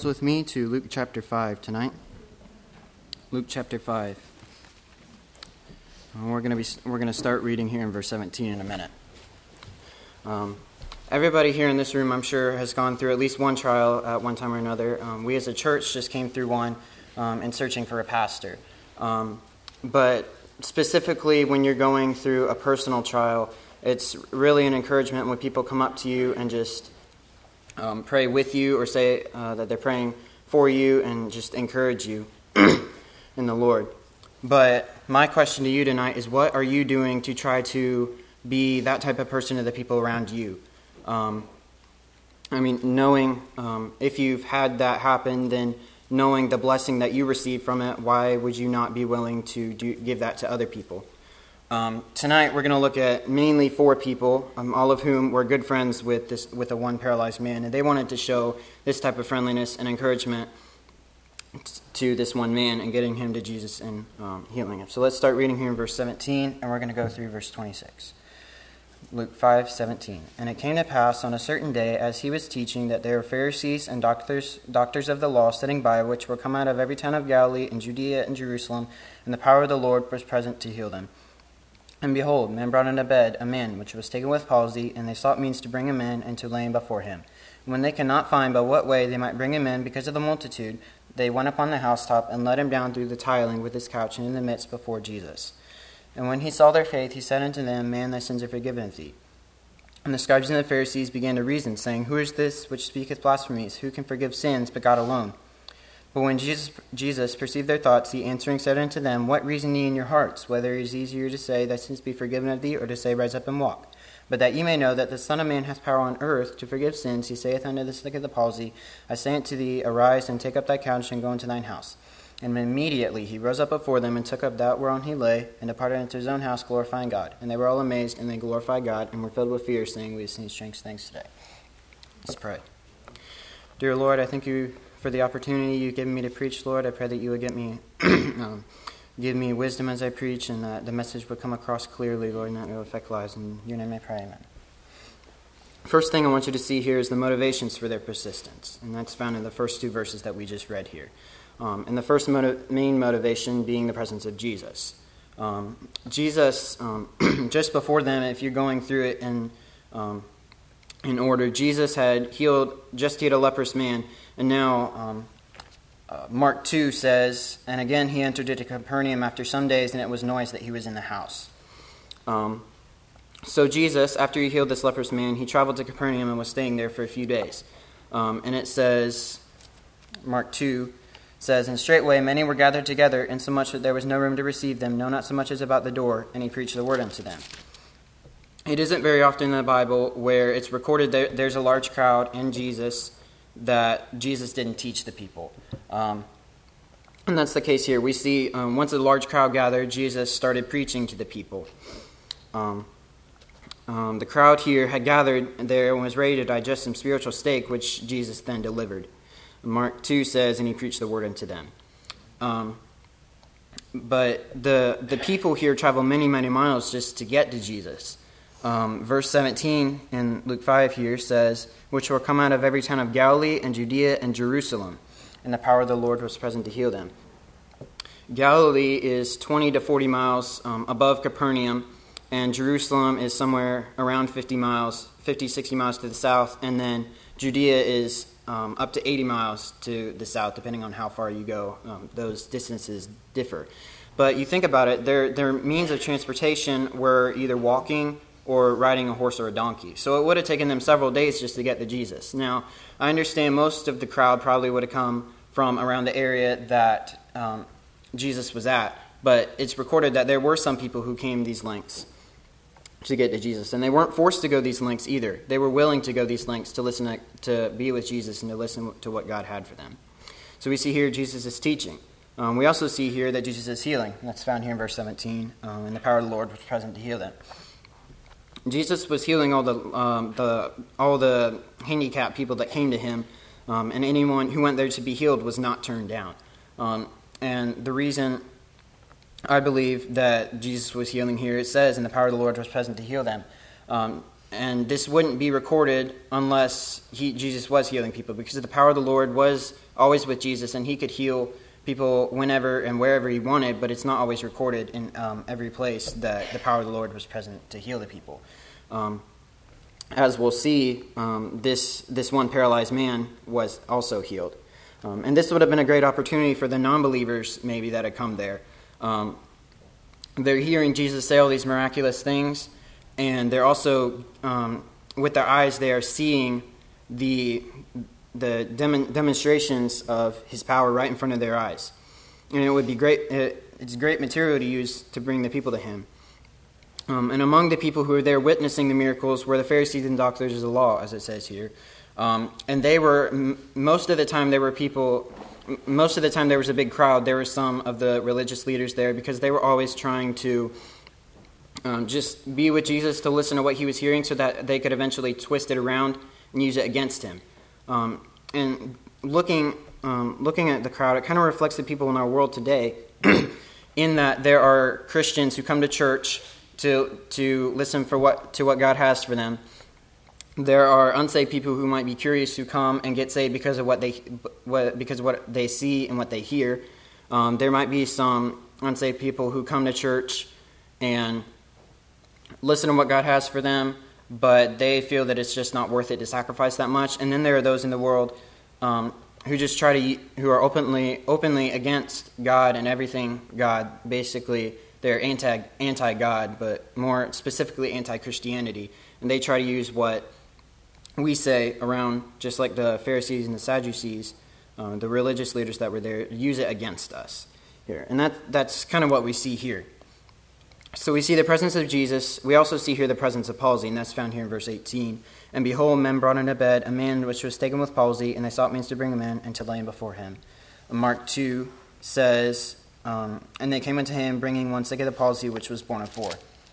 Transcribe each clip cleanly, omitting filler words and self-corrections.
with me to Luke chapter 5 tonight. Luke chapter 5. We're going to start reading here in verse 17 in a minute. Everybody here in this room, I'm sure, has gone through at least one trial at one time or another. We as a church just came through one in searching for a pastor. But specifically when you're going through a personal trial, it's really an encouragement when people come up to you and just pray with you or say that they're praying for you and just encourage you in the Lord. But my question to you tonight is, what are you doing to try to be that type of person to the people around you? Knowing if you've had that happen, then knowing the blessing that you receive from it, why would you not be willing to give that to other people? Tonight we're going to look at mainly 4 people, all of whom were good friends with the one paralyzed man, and they wanted to show this type of friendliness and encouragement to this one man and getting him to Jesus and healing him. So let's start reading here in verse 17, and we're going to go through verse 26. Luke 5:17. And it came to pass on a certain day, as he was teaching, that there were Pharisees and doctors of the law sitting by, which were come out of every town of Galilee and Judea and Jerusalem, and the power of the Lord was present to heal them. And behold, men brought into bed a man which was taken with palsy, and they sought means to bring him in and to lay him before him. And when they could not find by what way they might bring him in because of the multitude, they went upon the housetop and let him down through the tiling with his couch and in the midst before Jesus. And when he saw their faith, he said unto them, Man, thy sins are forgiven of thee. And the scribes and the Pharisees began to reason, saying, Who is this which speaketh blasphemies? Who can forgive sins but God alone? But when Jesus perceived their thoughts, he answering said unto them, What reason ye in your hearts? Whether it is easier to say, Thy sins be forgiven of thee, or to say, Rise up and walk. But that ye may know that the Son of Man hath power on earth to forgive sins, he saith unto the sick of the palsy, I say unto thee, Arise, and take up thy couch, and go into thine house. And immediately he rose up before them, and took up that whereon he lay, and departed into his own house, glorifying God. And they were all amazed, and they glorified God, and were filled with fear, saying, We have seen strange things today. Let's pray. Dear Lord, I thank you for the opportunity you've given me to preach, Lord. I pray that you would give me wisdom as I preach, and that the message would come across clearly, Lord, and that it will affect lives. In your name I pray, amen. First thing I want you to see here is the motivations for their persistence, and that's found in the first 2 verses that we just read here. And the first main motivation being the presence of Jesus. Jesus, just before them, if you're going through it in order, Jesus had healed a leprous man, and now Mark 2 says, And again he entered into Capernaum after some days, and it was noised that he was in the house. So Jesus, after he healed this leprous man, he traveled to Capernaum and was staying there for a few days. And it says, Mark 2 says, And straightway many were gathered together, insomuch that there was no room to receive them, no, not so much as about the door, and he preached the word unto them. It isn't very often in the Bible where it's recorded that there's a large crowd in Jesus that Jesus didn't teach the people. And that's the case here. We see once a large crowd gathered, Jesus started preaching to the people. The crowd here had gathered there and was ready to digest some spiritual steak, which Jesus then delivered. Mark 2 says, And he preached the word unto them. But the people here travel many, many miles just to get to Jesus. Verse 17 in Luke 5 here says, Which were come out of every town of Galilee and Judea and Jerusalem, and the power of the Lord was present to heal them. Galilee is 20 to 40 miles above Capernaum, and Jerusalem is somewhere around 60 miles to the south, and then Judea is up to 80 miles to the south, depending on how far you go. Those distances differ. But you think about it, their means of transportation were either walking or riding a horse or a donkey. So it would have taken them several days just to get to Jesus. Now, I understand most of the crowd probably would have come from around the area that Jesus was at, but it's recorded that there were some people who came these lengths to get to Jesus. And they weren't forced to go these lengths either. They were willing to go these lengths to be with Jesus and to listen to what God had for them. So we see here Jesus is teaching. We also see here that Jesus is healing. That's found here in verse 17. And the power of the Lord was present to heal them. Jesus was healing all the handicapped people that came to him, and anyone who went there to be healed was not turned down. And the reason I believe that Jesus was healing here, it says, And the power of the Lord was present to heal them. And this wouldn't be recorded unless Jesus was healing people, because the power of the Lord was always with Jesus, and he could heal people whenever and wherever he wanted, but it's not always recorded in every place that the power of the Lord was present to heal the people. As we'll see, this one paralyzed man was also healed. And this would have been a great opportunity for the non-believers maybe that had come there. They're hearing Jesus say all these miraculous things, and they're also, with their eyes, they are seeing the demonstrations of his power right in front of their eyes. And it would be great. It's great material to use to bring the people to him. And among the people who were there witnessing the miracles were the Pharisees and doctors of the law, as it says here. And they were, most of the time there was a big crowd. There were some of the religious leaders there because they were always trying to just be with Jesus, to listen to what he was hearing so that they could eventually twist it around and use it against him. And looking at the crowd, it kind of reflects the people in our world today in that there are Christians who come to church to listen to what God has for them. There are unsaved people who might be curious who come and get saved because of what they see and what they hear. There might be some unsaved people who come to church and listen to what God has for them, but they feel that it's just not worth it to sacrifice that much. And then there are those in the world who are openly against God and everything God. Basically, they're anti-God, but more specifically anti-Christianity. And they try to use what we say around, just like the Pharisees and the Sadducees, the religious leaders that were there, use it against us here. And that's kind of what we see here. So we see the presence of Jesus. We also see here the presence of palsy, and that's found here in verse 18. And behold, men brought in a bed a man which was taken with palsy, and they sought means to bring him in and to lay him before him. Mark 2 says, and they came unto him, bringing one sick of the palsy, which was borne of 4.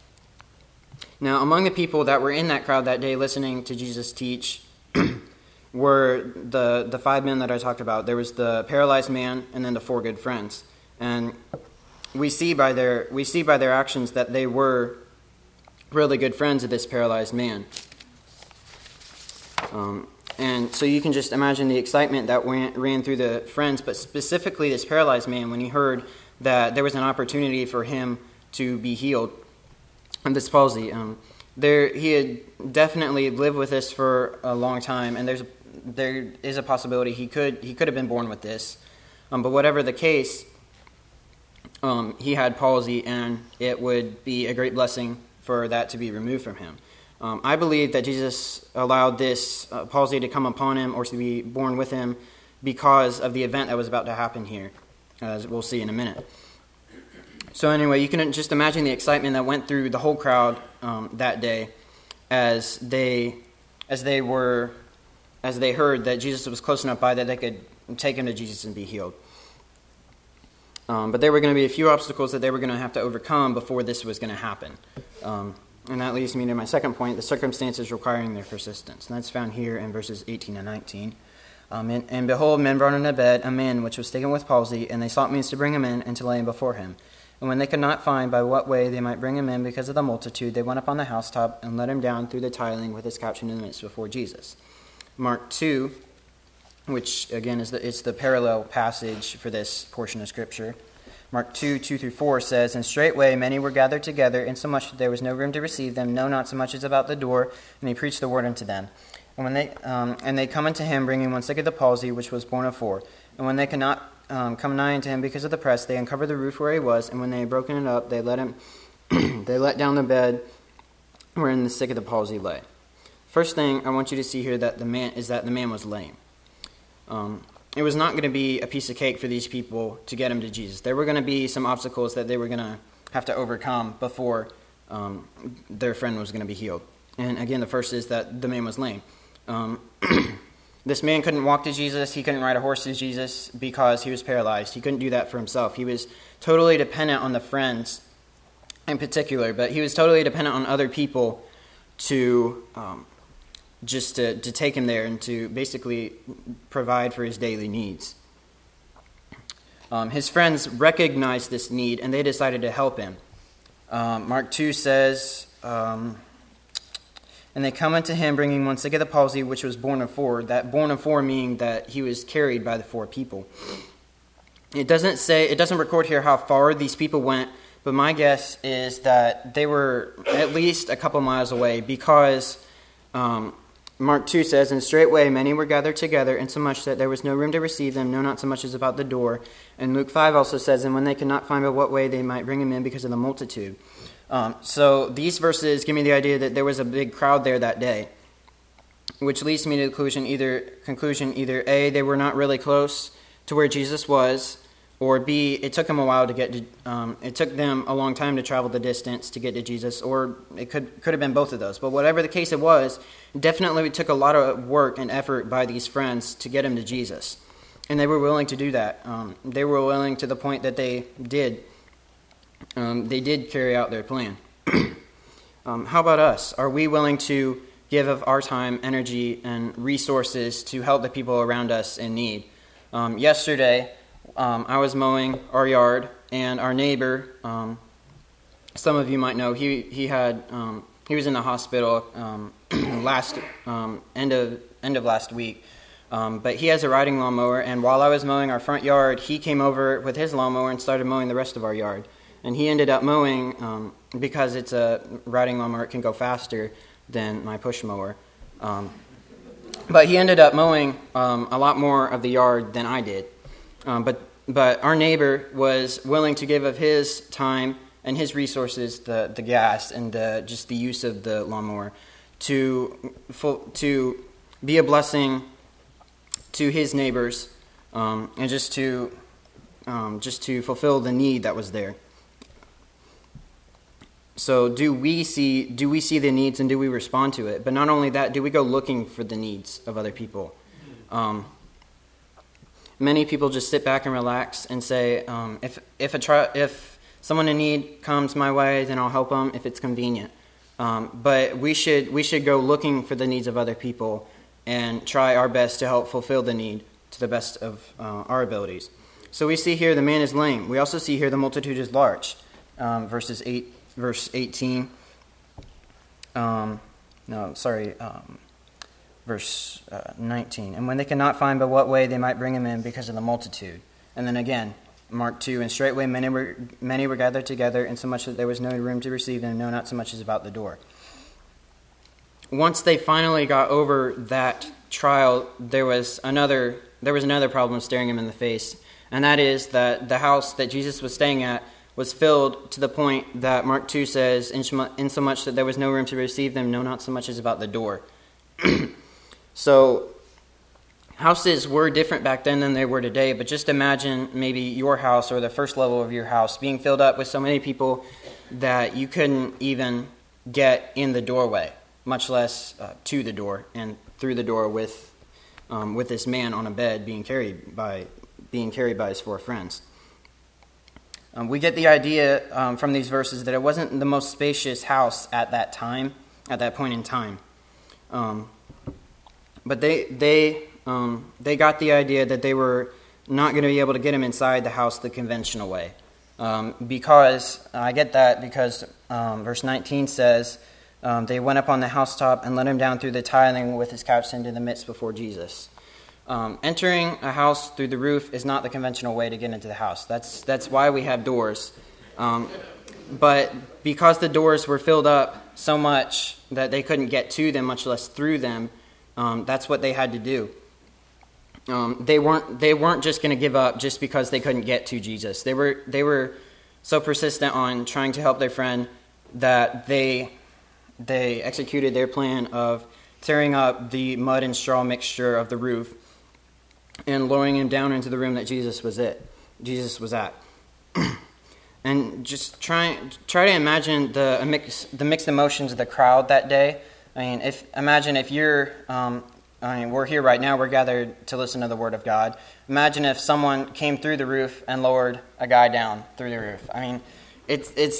Now, among the people that were in that crowd that day listening to Jesus teach were the 5 men that I talked about. There was the paralyzed man and then the 4 good friends. And we see by their actions that they were really good friends of this paralyzed man. And so you can just imagine the excitement that ran through the friends, but specifically this paralyzed man when he heard that there was an opportunity for him to be healed of this palsy. He had definitely lived with this for a long time, and there is a possibility he could have been born with this. But whatever the case, he had palsy, and it would be a great blessing for that to be removed from him. I believe that Jesus allowed this palsy to come upon him or to be born with him because of the event that was about to happen here, as we'll see in a minute. So anyway, you can just imagine the excitement that went through the whole crowd that day as they heard that Jesus was close enough by that they could take him to Jesus and be healed. But there were going to be a few obstacles that they were going to have to overcome before this was going to happen. And that leads me to my second point, the circumstances requiring their persistence. And that's found here in verses 18 and 19. And behold, men brought in a bed a man which was taken with palsy, and they sought means to bring him in and to lay him before him. And when they could not find by what way they might bring him in because of the multitude, they went up on the housetop and let him down through the tiling with his couch in the midst before Jesus. Mark 2, which again is the parallel passage for this portion of Scripture. Mark 2, 2-4 says, And straightway many were gathered together, insomuch that there was no room to receive them, no, not so much as about the door, and he preached the word unto them. And when they come unto him, bringing one sick of the palsy, which was borne of 4. And when they could not come nigh unto him because of the press, they uncovered the roof where he was, and when they had broken it up, they let let down the bed wherein the sick of the palsy lay. First thing I want you to see here that the man was lame. It was not going to be a piece of cake for these people to get him to Jesus. There were going to be some obstacles that they were going to have to overcome before their friend was going to be healed. And again, the first is that the man was lame. This man couldn't walk to Jesus. He couldn't ride a horse to Jesus because he was paralyzed. He couldn't do that for himself. He was totally dependent on the friends in particular, but he was totally dependent on other people to take him there and to basically provide for his daily needs. His friends recognized this need, and they decided to help him. Mark 2 says, And they come unto him, bringing one sick of the palsy, which was born of four. That born of four meaning that he was carried by the four people. It doesn't record here how far these people went, but my guess is that they were at least a couple miles away, because Mark 2 says, and straightway many were gathered together, insomuch that there was no room to receive them, no, not so much as about the door. And Luke 5 also says, and when they could not find by what way they might bring him in because of the multitude. So these verses give me the idea that there was a big crowd there that day, which leads me to the conclusion either A, they were not really close to where Jesus was, or B, it took them a while to get to, it took them a long time to travel the distance to get to Jesus, or it could have been both of those. But whatever the case it was, definitely it took a lot of work and effort by these friends to get him to Jesus. And they were willing to do that. They were willing to the point that they did carry out their plan. How about us? Are we willing to give of our time, energy, and resources to help the people around us in need? Yesterday, I was mowing our yard, and our neighbor, some of you might know, he was in the hospital end of last week. But he has a riding lawnmower, and while I was mowing our front yard, he came over with his lawnmower and started mowing the rest of our yard. And he ended up mowing, because it's a riding lawnmower, it can go faster than my push mower. But he ended up mowing a lot more of the yard than I did. But our neighbor was willing to give of his time and his resources, the gas and just the use of the lawnmower, to be a blessing to his neighbors, and just to fulfill the need that was there. So do we see the needs, and do we respond to it? But not only that, do we go looking for the needs of other people? Many people just sit back and relax and say, if someone in need comes my way, then I'll help them if it's convenient. But we should go looking for the needs of other people and try our best to help fulfill the need to the best of our abilities. So we see here the man is lame. We also see here the multitude is large. Verse 18. Verse 19. And when they could not find by what way they might bring him in because of the multitude. And then again, Mark 2, and straightway many were gathered together, insomuch that there was no room to receive them, no, not so much as about the door. Once they finally got over that trial, there was another problem staring him in the face, and that is that the house that Jesus was staying at was filled to the point that Mark 2 says, insomuch that there was no room to receive them, no, not so much as about the door. So houses were different back then than they were today, but just imagine maybe your house or the first level of your house being filled up with so many people that you couldn't even get in the doorway, much less to the door and through the door with this man on a bed being carried by his four friends. We get the idea from these verses that it wasn't the most spacious house at that point in time. But they got the idea that they were not going to be able to get him inside the house the conventional way. Because verse 19 says, they went up on the housetop and let him down through the tiling with his couch into the midst before Jesus. Entering a house through the roof is not the conventional way to get into the house. That's why we have doors. But because the doors were filled up so much that they couldn't get to them, much less through them, that's what they had to do. They weren't just going to give up just because they couldn't get to Jesus. They were so persistent on trying to help their friend that they executed their plan of tearing up the mud and straw mixture of the roof and lowering him down into the room that Jesus was at. And just try to imagine the mixed emotions of the crowd that day. Imagine if you're, we're here right now, we're gathered to listen to the Word of God. Imagine if someone came through the roof and lowered a guy down through the roof. It's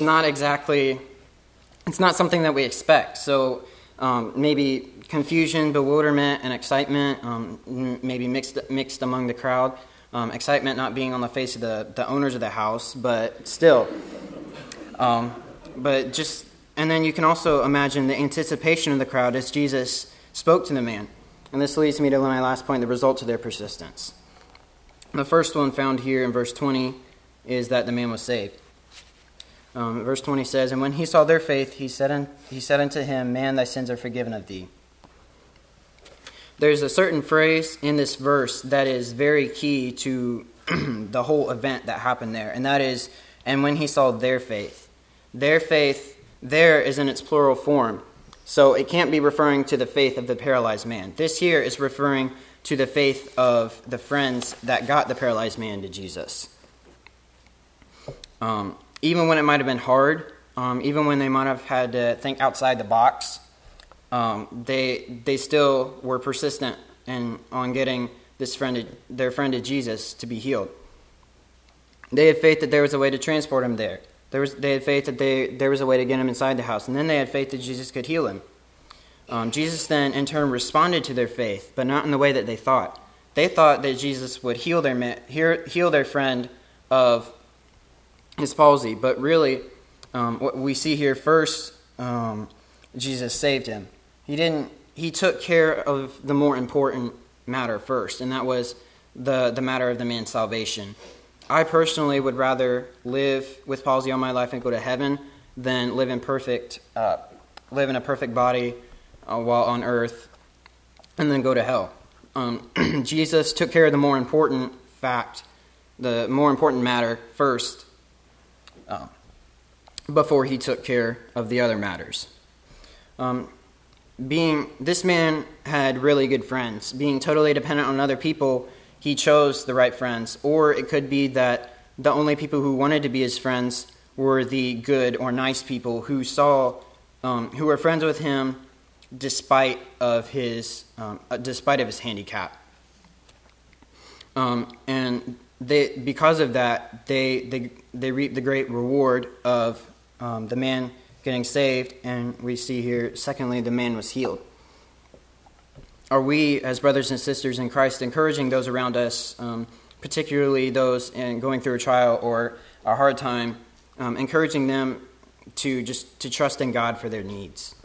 not something that we expect. So maybe confusion, bewilderment, and excitement, maybe mixed among the crowd. Excitement not being on the face of the owners of the house, but still. But just And then you can also imagine the anticipation of the crowd as Jesus spoke to the man. And this leads me to my last point, the result of their persistence. The first one found here in verse 20 is that the man was saved. Verse 20 says, "And when he saw their faith, he said unto him, Man, thy sins are forgiven of thee." There's a certain phrase in this verse that is very key to the whole event that happened there, and that is, "And when he saw their faith." Their faith there is in its plural form, so it can't be referring to the faith of the paralyzed man. This here is referring to the faith of the friends that got the paralyzed man to Jesus. Even when it might have been hard, even when they might have had to think outside the box, they still were persistent on getting their friend to Jesus to be healed. They had faith that there was a way to transport him there. They had faith that there was a way to get him inside the house, and then they had faith that Jesus could heal him. Jesus then, in turn, responded to their faith, but not in the way that they thought. They thought that Jesus would heal their friend of his palsy, but really, what we see here first, Jesus saved him. He took care of the more important matter first, and that was the matter of the man's salvation. I personally would rather live with palsy all my life and go to heaven than live in a perfect body while on earth and then go to hell. Jesus took care of the more important matter first, before he took care of the other matters. This man had really good friends. Being totally dependent on other people, he chose the right friends. Or it could be that the only people who wanted to be his friends were the good or nice people who were friends with him despite of his handicap. And because of that, they reaped the great reward of the man getting saved, and we see here, secondly, the man was healed. Are we, as brothers and sisters in Christ, encouraging those around us, particularly those going through a trial or a hard time, encouraging them to trust in God for their needs?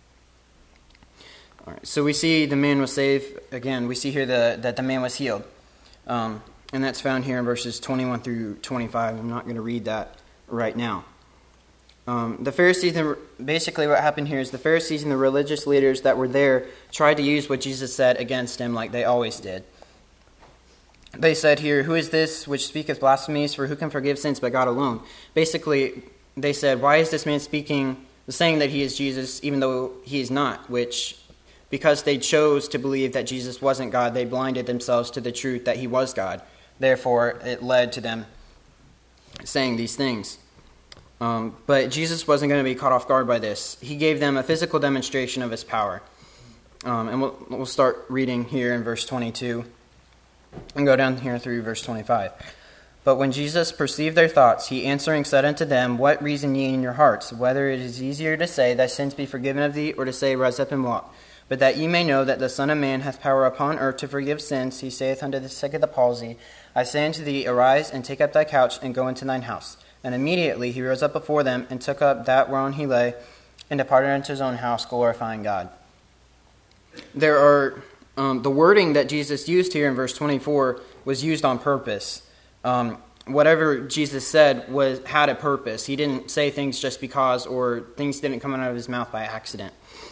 All right, so we see the man was saved. Again, we see here that the man was healed. And that's found here in verses 21 through 25. I'm not going to read that right now. The Pharisees, basically what happened here is the Pharisees and the religious leaders that were there tried to use what Jesus said against him like they always did. They said here, "Who is this which speaketh blasphemies? For who can forgive sins but God alone?" Basically, they said, "Why is this man saying that he is Jesus even though he is not?" Which, because they chose to believe that Jesus wasn't God, they blinded themselves to the truth that he was God. Therefore, it led to them saying these things. But Jesus wasn't going to be caught off guard by this. He gave them a physical demonstration of his power. And we'll start reading here in verse 22 and go down here through verse 25. "But when Jesus perceived their thoughts, he answering said unto them, What reason ye in your hearts? Whether it is easier to say, Thy sins be forgiven of thee, or to say, Rise up and walk. But that ye may know that the Son of Man hath power upon earth to forgive sins, he saith unto the sick of the palsy, I say unto thee, Arise, and take up thy couch, and go into thine house. And immediately he rose up before them, and took up that whereon he lay, and departed unto his own house, glorifying God." There are the wording that Jesus used here in verse 24 was used on purpose. Whatever Jesus said had a purpose. He didn't say things just because, or things didn't come out of his mouth by accident.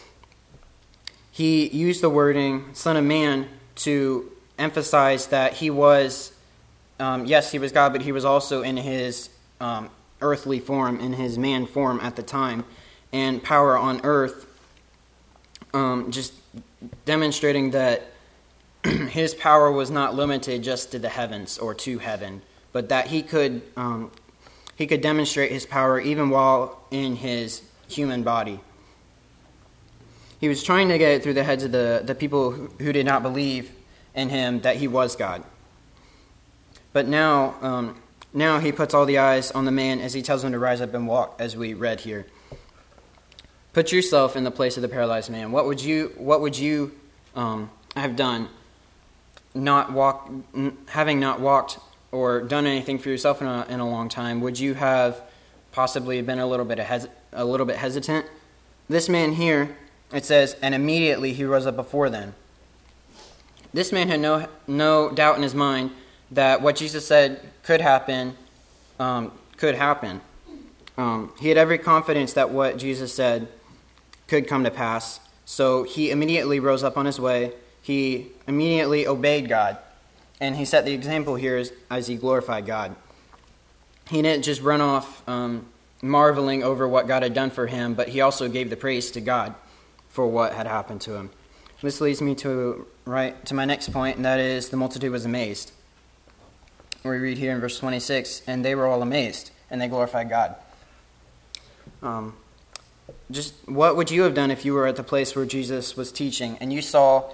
He used the wording Son of Man to emphasize that he was, yes, he was God, but he was also in his earthly form, in his man form at the time, and power on earth, just demonstrating that his power was not limited just to the heavens or to heaven, but that he could demonstrate his power even while in his human body. He was trying to get it through the heads of the people who did not believe in him that he was God. But now he puts all the eyes on the man as he tells him to rise up and walk, as we read here. Put yourself in the place of the paralyzed man. What would you have done, having not walked or done anything for yourself in a long time? Would you have possibly been a little bit a little bit hesitant. This man here, it says, and immediately he rose up before them. This man had no doubt in his mind that what Jesus said could happen. He had every confidence that what Jesus said could come to pass. So he immediately rose up on his way. He immediately obeyed God. And he set the example here as he glorified God. He didn't just run off marveling over what God had done for him, but he also gave the praise to God for what had happened to him. This leads me to my next point, and that is the multitude was amazed. We read here in verse 26, and they were all amazed, and they glorified God. Just what would you have done if you were at the place where Jesus was teaching, and you saw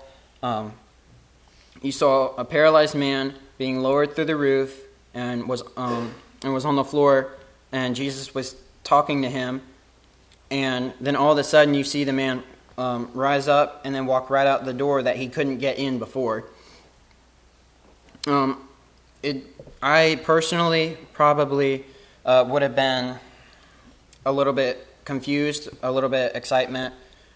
a paralyzed man being lowered through the roof and was on the floor, and Jesus was talking to him, and then all of a sudden you see the man rise up and then walk right out the door that he couldn't get in before. I personally probably would have been a little bit confused, a little bit excitement,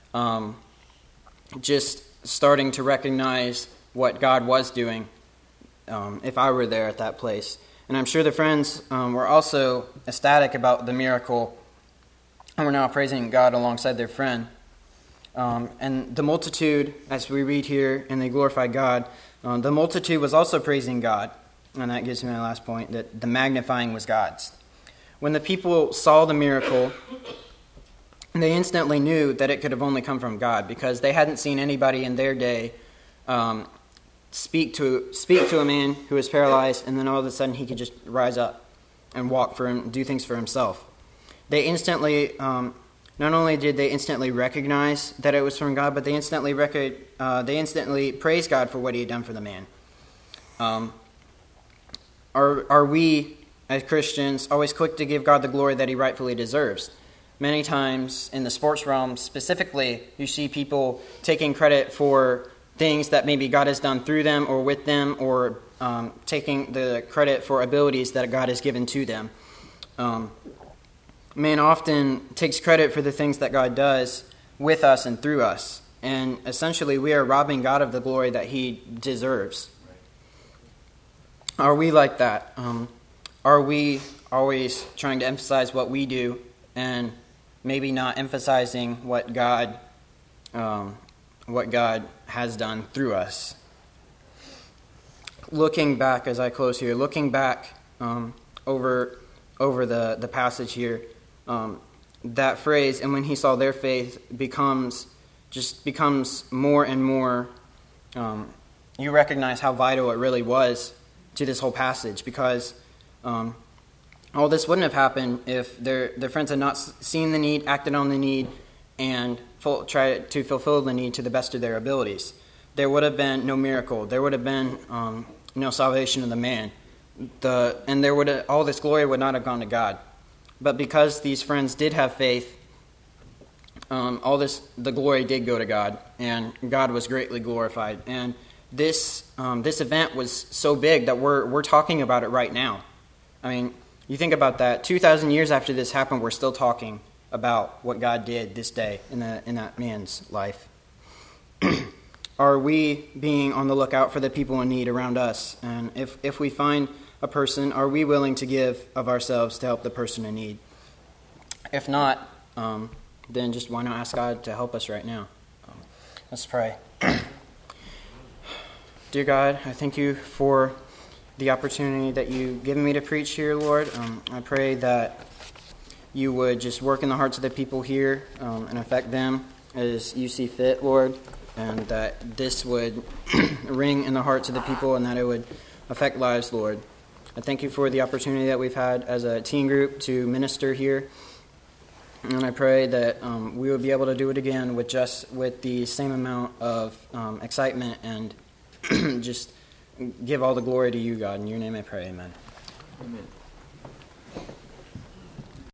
just starting to recognize what God was doing if I were there at that place. And I'm sure the friends were also ecstatic about the miracle and were now praising God alongside their friend. And the multitude, as we read here, and they glorified God, the multitude was also praising God. And that gives me my last point, that the magnifying was God's. When the people saw the miracle, they instantly knew that it could have only come from God, because they hadn't seen anybody in their day speak to a man who was paralyzed, and then all of a sudden he could just rise up and walk for him, do things for himself. They instantly, not only did they instantly recognize that it was from God, but they instantly praised God for what he had done for the man. Are we, as Christians, always quick to give God the glory that he rightfully deserves? Many times in the sports realm specifically, you see people taking credit for things that maybe God has done through them or with them, or taking the credit for abilities that God has given to them. Man often takes credit for the things that God does with us and through us. And essentially, we are robbing God of the glory that he deserves. Are we like that? Are we always trying to emphasize what we do and maybe not emphasizing what God has done through us? Looking back, as I close here, over the passage here, that phrase, and when he saw their faith, becomes more and more. You recognize how vital it really was to this whole passage, because all this wouldn't have happened if their friends had not seen the need, acted on the need, and tried to fulfill the need to the best of their abilities. There would have been no miracle. There would have been no salvation of the man. All this glory would not have gone to God. But because these friends did have faith, the glory did go to God, and God was greatly glorified. And this event was so big that we're talking about it right now. I mean, you think about that. 2,000 years after this happened, we're still talking about what God did this day in that man's life. Are we being on the lookout for the people in need around us? And if we find a person, are we willing to give of ourselves to help the person in need? If not, then just why not ask God to help us right now? Let's pray. Dear God, I thank you for the opportunity that you've given me to preach here, Lord. I pray that you would just work in the hearts of the people here and affect them as you see fit, Lord, and that this would ring in the hearts of the people and that it would affect lives, Lord. I thank you for the opportunity that we've had as a teen group to minister here, and I pray that we would be able to do it again with the same amount of excitement and just give all the glory to you, God. In your name I pray, amen. Amen.